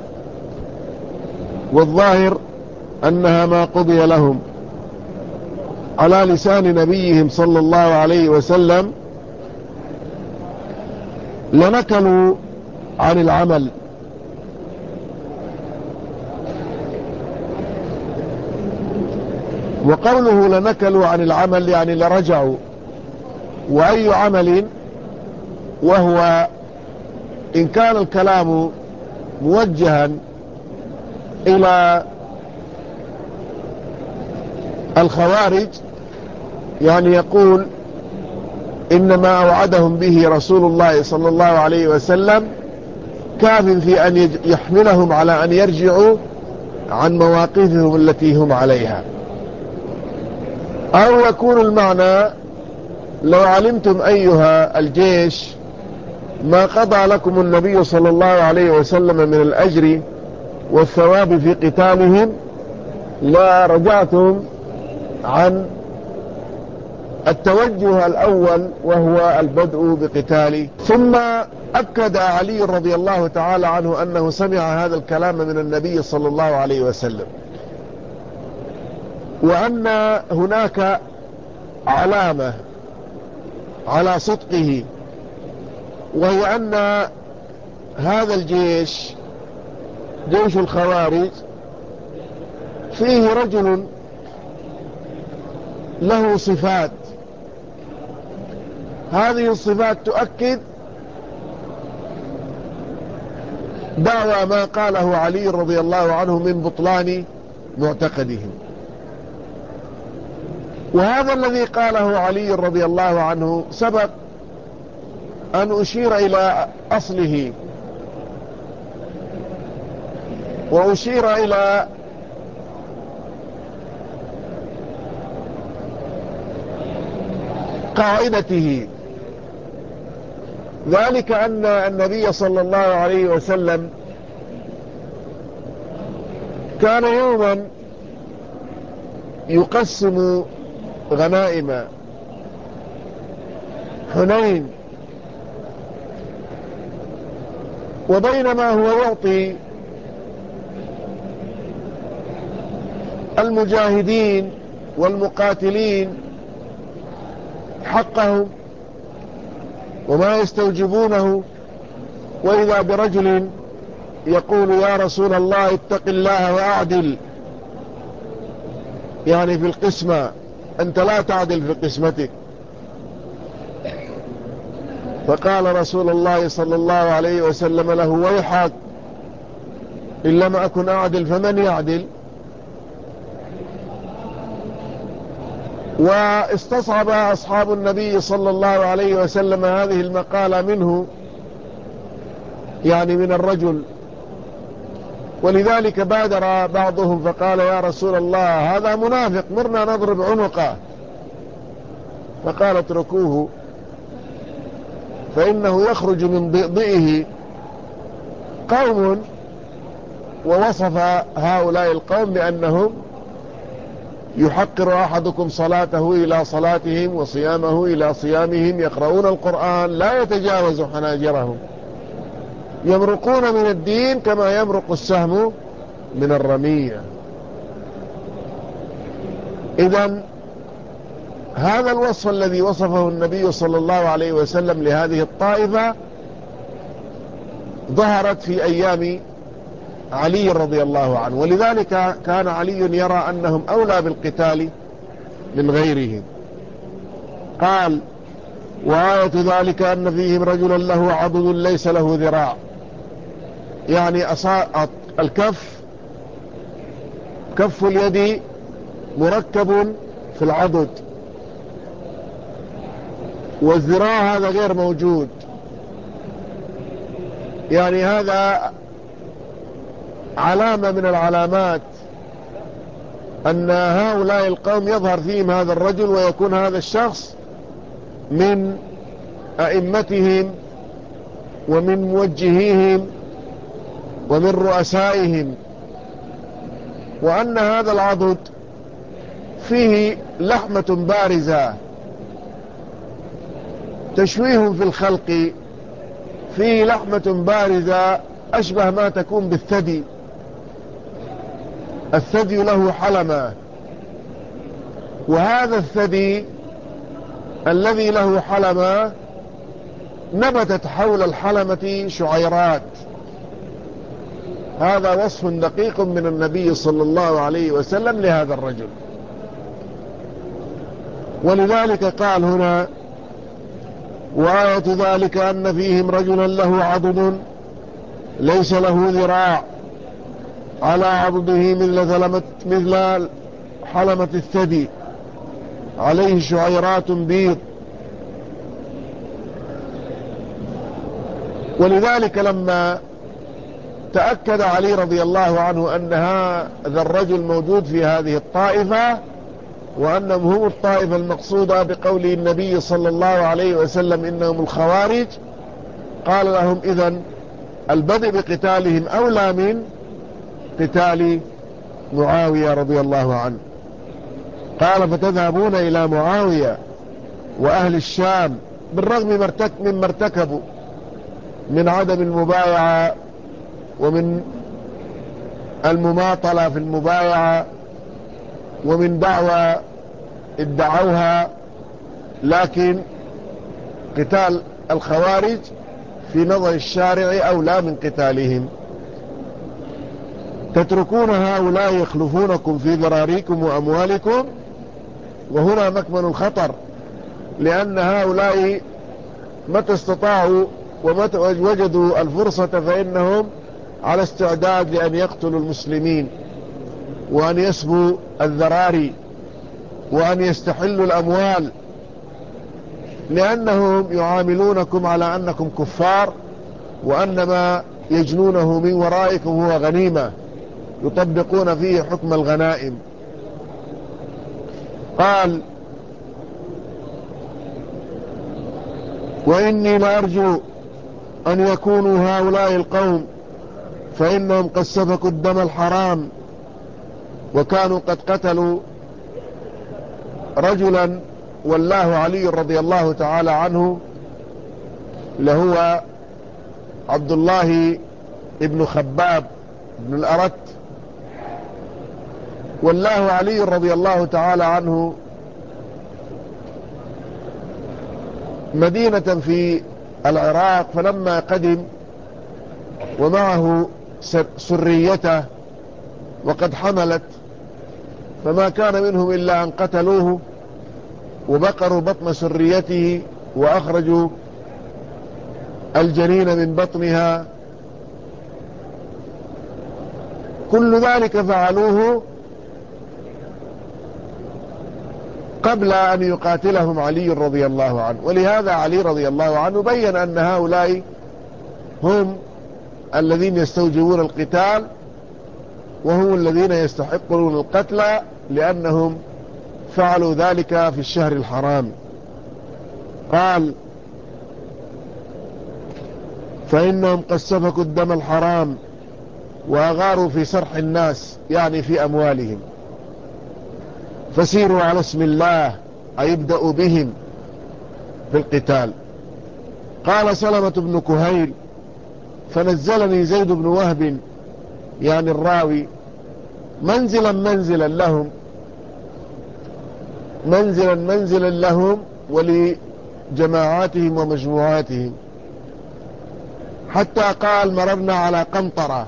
والظاهر أنها ما قضي لهم على لسان نبيهم صلى الله عليه وسلم. لنكلوا عن العمل، وقوله لنكلوا عن العمل يعني لرجعوا. وأي عمل؟ وهو إن كان الكلام موجها إلى الخوارج، يعني يقول إنما أوعدهم به رسول الله صلى الله عليه وسلم كاف في أن يحملهم على أن يرجعوا عن مواقفهم التي هم عليها. أو يكون المعنى لو علمتم أيها الجيش ما قضى لكم النبي صلى الله عليه وسلم من الأجر والثواب في قتالهم لا رجعتم عن التوجه الأول وهو البدء بقتاله. ثم أكد علي رضي الله تعالى عنه أنه سمع هذا الكلام من النبي صلى الله عليه وسلم، وأن هناك علامة على صدقه، وهي أن هذا الجيش جيش الخوارج فيه رجل له صفات. هذه الصفات تؤكد دعوى ما قاله علي رضي الله عنه من بطلان معتقدهم. وهذا الذي قاله علي رضي الله عنه سبق أن أشير إلى أصله، وأشير إلى قاعدته، ذلك أن النبي صلى الله عليه وسلم كان يوما يقسم غنائم حنين، وبينما هو يعطي المجاهدين والمقاتلين حقهم وما يستوجبونه، وإذا برجل يقول يا رسول الله اتق الله وأعدل، يعني في القسمة، أنت لا تعدل في قسمتك. فقال رسول الله صلى الله عليه وسلم له ويحك، إن لم أكن أعدل فمن يعدل؟ واستصعب أصحاب النبي صلى الله عليه وسلم هذه المقالة منه، يعني من الرجل، ولذلك بادر بعضهم فقال يا رسول الله هذا منافق مرنا نضرب عنقه. فقال اتركوه فإنه يخرج من ضئضئه قوم، ووصف هؤلاء القوم بأنهم يحقر أحدكم صلاته إلى صلاتهم وصيامه إلى صيامهم، يقرؤون القرآن لا يتجاوز حناجرهم، يمرقون من الدين كما يمرق السهم من الرمية. إذن هذا الوصف الذي وصفه النبي صلى الله عليه وسلم لهذه الطائفة ظهرت في أيام علي رضي الله عنه، ولذلك كان علي يرى أنهم أولى بالقتال من غيرهم. قال وآية ذلك أن فيهم رجلا له عضد ليس له ذراع، يعني الكف كف اليد مركب في العضد، والذراع هذا غير موجود، يعني هذا علامة من العلامات أن هؤلاء القوم يظهر فيهم هذا الرجل، ويكون هذا الشخص من أئمتهم ومن موجهيهم ومن رؤسائهم، وأن هذا العضد فيه لحمة بارزة، تشويه في الخلق، فيه لحمة بارزة أشبه ما تكون بالثدي، الثدي له حلمة، وهذا الثدي الذي له حلمة نبتت حول الحلمة شعيرات. هذا وصف دقيق من النبي صلى الله عليه وسلم لهذا الرجل، ولذلك قال هنا وآية ذلك أن فيهم رجلا له عضد ليس له ذراع، على عضده مثل مثل حلمة الثدي، عليه شعيرات بيض. ولذلك لما تأكد علي رضي الله عنه أن هذا الرجل موجود في هذه الطائفة، وأنهم هم الطائفة المقصودة بقول النبي صلى الله عليه وسلم إنهم الخوارج، قال لهم إذن البدء بقتالهم أولى من قتال معاوية رضي الله عنه. قال فتذهبون إلى معاوية وأهل الشام بالرغم مما ارتكبوا من عدم المبايعة ومن المماطلة في المبايعة ومن دعوة ادعوها، لكن قتال الخوارج في نظر الشارع أولى من قتالهم. تتركون هؤلاء يخلفونكم في ذراريكم وأموالكم، وهنا مكمن الخطر، لأن هؤلاء متى استطاعوا ومتى وجدوا الفرصة فإنهم على استعداد لأن يقتلوا المسلمين وأن يسبوا الذراري وأن يستحلوا الأموال. لأنهم يعاملونكم على أنكم كفار، وأن ما يجنونه من ورائكم هو غنيمة يطبقون فيه حكم الغنائم. قال: وإني لأرجو أن يكونوا هؤلاء القوم، فإنهم قد سفكوا الدم الحرام، وكانوا قد قتلوا رجلا والله علي رضي الله تعالى عنه، لهو عبد الله ابن خباب بن الأرت. والله علي رضي الله تعالى عنه مدينة في العراق، فلما قدم ومعه سريته وقد حملت، فما كان منهم إلا أن قتلوه وبقروا بطن سريته وأخرجوا الجنين من بطنها. كل ذلك فعلوه قبل أن يقاتلهم علي رضي الله عنه. ولهذا علي رضي الله عنه بين أن هؤلاء هم الذين يستوجبون القتال، وهم الذين يستحقون القتل، لأنهم فعلوا ذلك في الشهر الحرام. قال: فإنهم قد سفكوا الدم الحرام وأغاروا في سرح الناس، يعني في أموالهم، فسيروا على اسم الله، أي ابدأوا بهم في القتال. قال سلمة بن كهيل: فنزلني زيد بن وهب، يعني الراوي، منزلا منزلا لهم منزلا منزلا لهم ولجماعاتهم ومجموعاتهم، حتى قال: مررنا على قنطرة.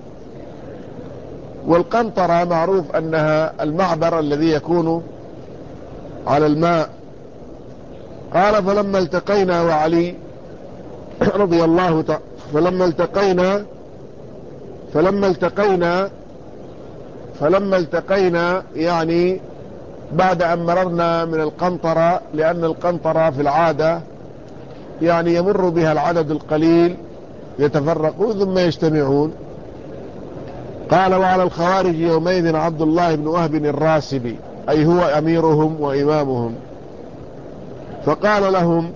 والقنطرة معروف أنها المعبر الذي يكون على الماء. قال: فلما التقينا وعلي رضي الله تعالى فلما التقينا فلما التقينا فلما التقينا يعني بعد أن مررنا من القنطرة، لأن القنطرة في العادة يعني يمر بها العدد القليل يتفرقون ثم يجتمعون. قال: وعلى الخوارج يومئذ عبد الله بن وهب الراسبي، أي هو أميرهم وإمامهم. فقال لهم: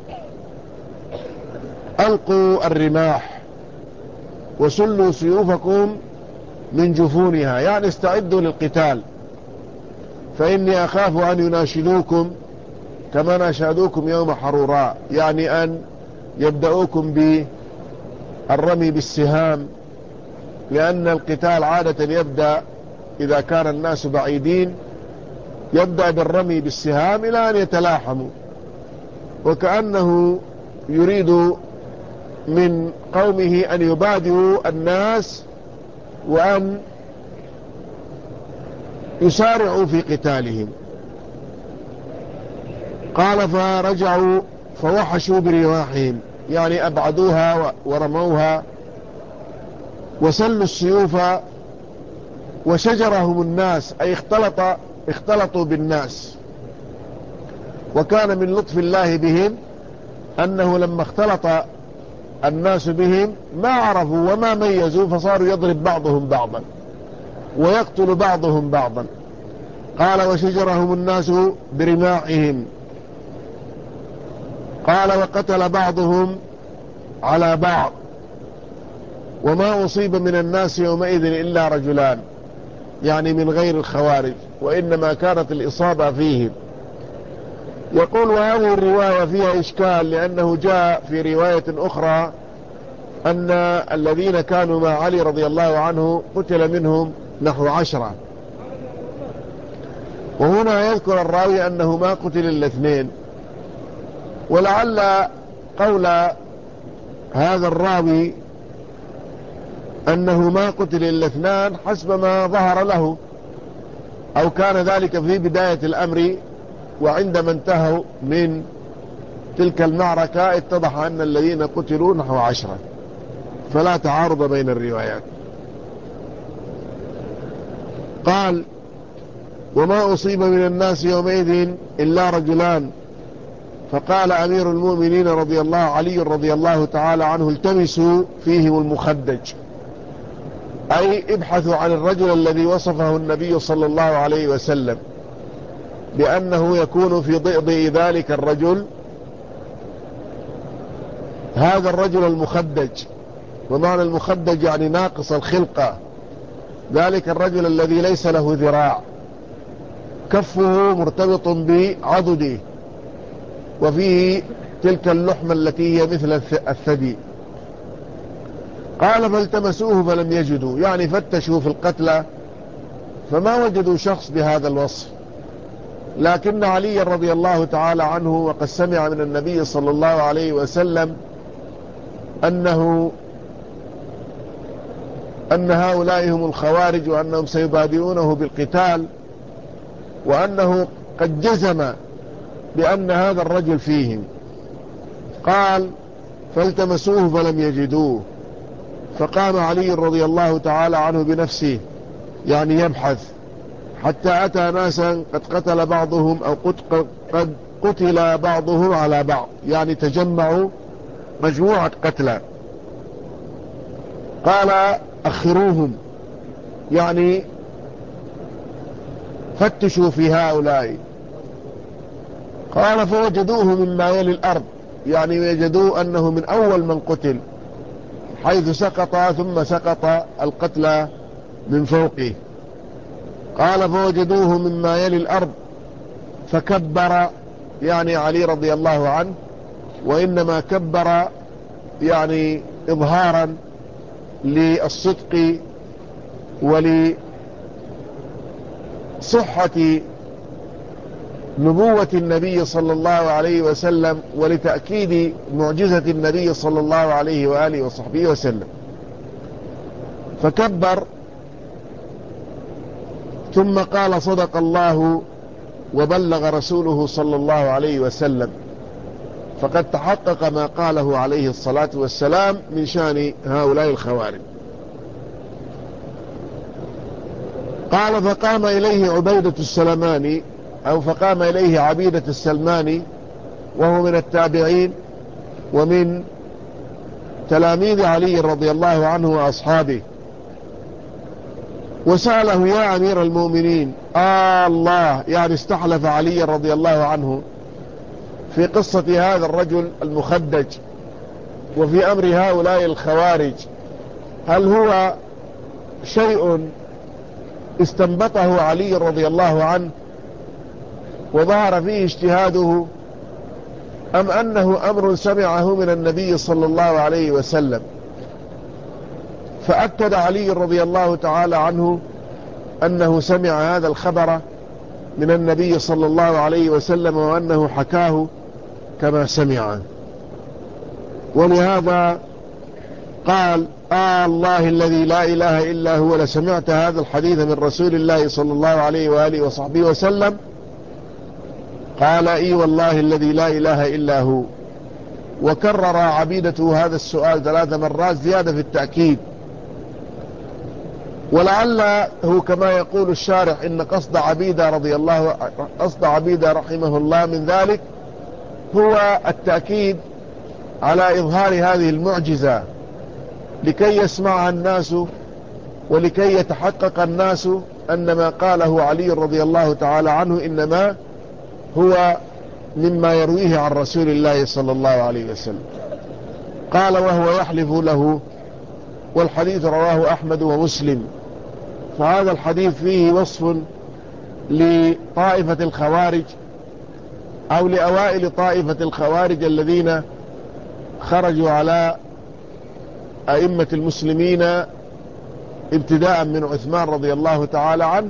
ألقوا الرماح وسلوا سيوفكم من جفونها، يعني استعدوا للقتال، فإني أخاف أن يناشدوكم كما ناشدوكم يوم حروراء، يعني أن يبدأوكم بالرمي بالسهام، لأن القتال عادة يبدأ إذا كان الناس بعيدين، يبدأ بالرمي بالسهام إلى أن يتلاحموا، وكأنه يريد من قومه أن يبادروا الناس وأن يسارعوا في قتالهم. قال: فرجعوا فوحشوا برواحهم، يعني أبعدوها ورموها، وسلوا السيوف، وشجرهم الناس، أي اختلط اختلطوا بالناس. وكان من لطف الله بهم أنه لما اختلط الناس بهم ما عرفوا وما ميزوا، فصاروا يضرب بعضهم بعضا ويقتل بعضهم بعضا. قال: وشجرهم الناس برماحهم. قال: وقتل بعضهم على بعض، وما أصيب من الناس يومئذ إلا رجلان، يعني من غير الخوارج، وإنما كانت الإصابة فيهم. يقول: وهذه الرواية فيها إشكال، لأنه جاء في رواية أخرى أن الذين كانوا مع علي رضي الله عنه قتل منهم نحو عشرة، وهنا يذكر الراوي أنه ما قتل إلا اثنين. ولعل قول هذا الراوي أنه ما قتل إلا اثنان حسب ما ظهر له، أو كان ذلك في بداية الأمر، وعندما انتهوا من تلك المعركة اتضح أن الذين قتلوا نحو عشرة، فلا تعارض بين الروايات. قال: وما أصيب من الناس يومئذ إلا رجلان، فقال أمير المؤمنين رضي الله علي رضي الله تعالى عنه التمسوا فيهم المخدج، أي ابحثوا عن الرجل الذي وصفه النبي صلى الله عليه وسلم بأنه يكون في ضئضئ ذلك الرجل، هذا الرجل المخدج. ومعنى المخدج يعني ناقص الخلقة، ذلك الرجل الذي ليس له ذراع، كفه مرتبط بعضده، وفيه تلك اللحمة التي هي مثل الثدي. قال فالتمسوه فلم يجدوا، يعني فتشوا في القتلى فما وجدوا شخص بهذا الوصف. لكن علي رضي الله تعالى عنه وقد سمع من النبي صلى الله عليه وسلم أنه أن هؤلاء هم الخوارج، وأنهم سيبادئونه بالقتال، وأنه قد جزم بأن هذا الرجل فيهم. قال فالتمسوه فلم يجدوه، فقام علي رضي الله تعالى عنه بنفسه يعني يبحث، حتى أتى ناسا قد قتل بعضهم أو قد قتل بعضهم على بعض، يعني تجمعوا مجموعة قتلى. قال أخروهم، يعني فتشوا في هؤلاء. قال فوجدوه مما يلي الأرض، يعني وجدوا أنه من أول من قتل، حيث سقط ثم سقط القتلى من فوقه. قال فوجدوه مما يلي الأرض فكبر، يعني علي رضي الله عنه، وإنما كبر يعني إظهارا للصدق ولصحة نبوة النبي صلى الله عليه وسلم، ولتأكيد معجزة النبي صلى الله عليه وآله وصحبه وسلم. فكبر ثم قال صدق الله وبلغ رسوله صلى الله عليه وسلم، فقد تحقق ما قاله عليه الصلاة والسلام من شأن هؤلاء الخوارج. قال فقام إليه عبيدة السلماني، أو فقام إليه عبيدة السلماني، وهو من التابعين ومن تلاميذ علي رضي الله عنه وأصحابه، وسأله يا أمير المؤمنين آه الله، يعني استحلف علي رضي الله عنه في قصة هذا الرجل المخدج وفي أمر هؤلاء الخوارج، هل هو شيء استنبطه علي رضي الله عنه وظهر فيه اجتهاده، أم أنه أمر سمعه من النبي صلى الله عليه وسلم؟ فأكد علي رضي الله تعالى عنه أنه سمع هذا الخبر من النبي صلى الله عليه وسلم، وأنه حكاه كما سمع. ولهذا قال آه الله الذي لا إله إلا هو لسمعت هذا الحديث من رسول الله صلى الله عليه وآله وصحبه وسلم؟ قال إي والله الذي لا إله إلا هو. وكرر عبيدته هذا السؤال ثلاث مرات زيادة في التأكيد. ولعله كما يقول الشارح إن قصد عبيدة رضي الله قصد عبيدة رحمه الله من ذلك هو التأكيد على إظهار هذه المعجزة، لكي يسمعها الناس ولكي يتحقق الناس أن ما قاله علي رضي الله تعالى عنه إنما هو مما يرويه عن رسول الله صلى الله عليه وسلم. قال وهو يحلف له، والحديث رواه أحمد ومسلم. فهذا الحديث فيه وصف لطائفة الخوارج أو لأوائل طائفة الخوارج الذين خرجوا على أئمة المسلمين ابتداء من عثمان رضي الله تعالى عنه،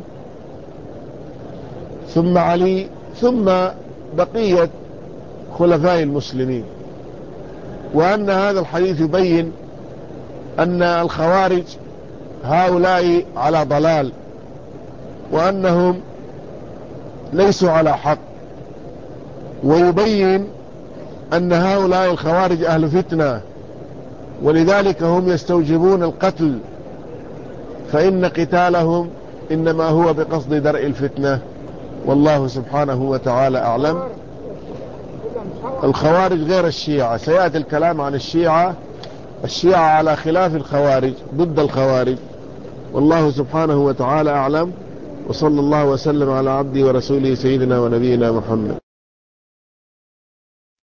ثم علي، ثم بقية خلفاء المسلمين. وأن هذا الحديث يبين أن الخوارج هؤلاء على ضلال، وأنهم ليسوا على حق، ويبين أن هؤلاء الخوارج أهل فتنة، ولذلك هم يستوجبون القتل، فإن قتالهم إنما هو بقصد درء الفتنة. والله سبحانه وتعالى أعلم. الخوارج غير الشيعة، سيأتي الكلام عن الشيعة. الشيعة على خلاف الخوارج، ضد الخوارج. والله سبحانه وتعالى أعلم، وصلى الله وسلم على عبده ورسوله سيدنا ونبينا محمد.